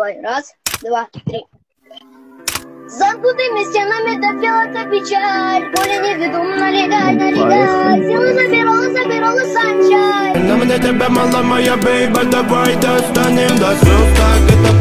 Давай, раз, два, три. Замкнутыми стенами топила печаль. Поле неведомо, легально. Силу забирала санчай. На мне тебя мало, моя бейба, давай достанем до слез, так это